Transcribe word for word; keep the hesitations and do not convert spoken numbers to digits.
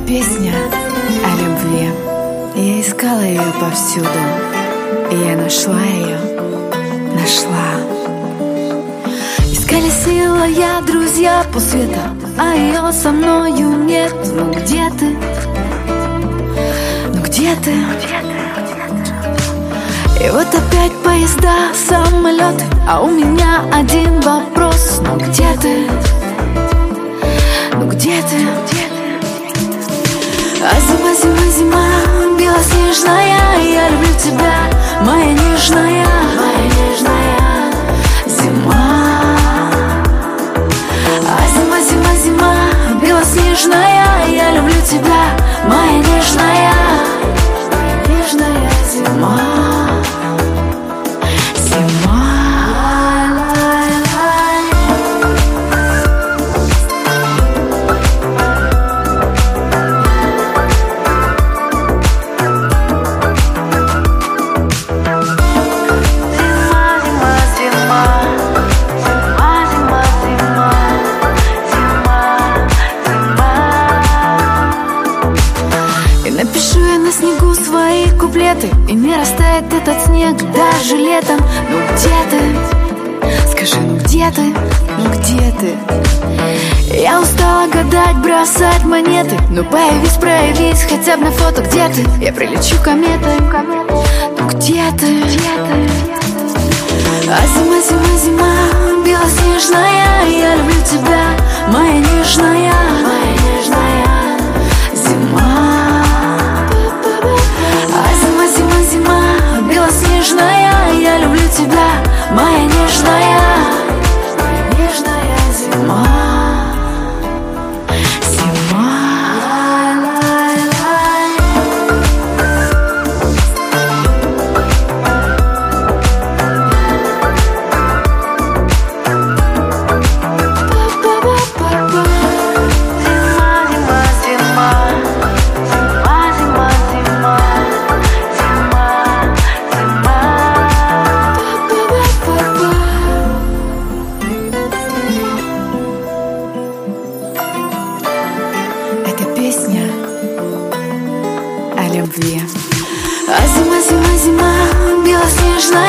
Песня о любви. Я искала ее повсюду, и я нашла ее, нашла. Искали сила я, друзья полсвета, а ее со мною нет. Ну где ты? Ну где ты? И вот опять поезда, самолеты, а у меня один вопрос. Ну где ты? Ну где ты? А зима, зима, зима, белоснежная, я люблю тебя, моя нежная, моя нежная зима. А зима, зима, зима, белоснежная, я люблю тебя, моя нежная, нежная зима. Напишу я на снегу свои куплеты, и не растает этот снег даже летом. Ну где ты? Скажи, ну где ты? Ну где ты? Я устала гадать, бросать монеты. Ну появись, проявись хотя бы на фото. Где ты? Я прилечу кометой. Ну где ты? А зима, зима, зима, белоснежная, я люблю тебя, моя нежная, моя нежная зима. Белоснежная, я люблю тебя, моя нежная, нежная зима. Зима. Песня о любви. А зима, зима, зима, белоснежная.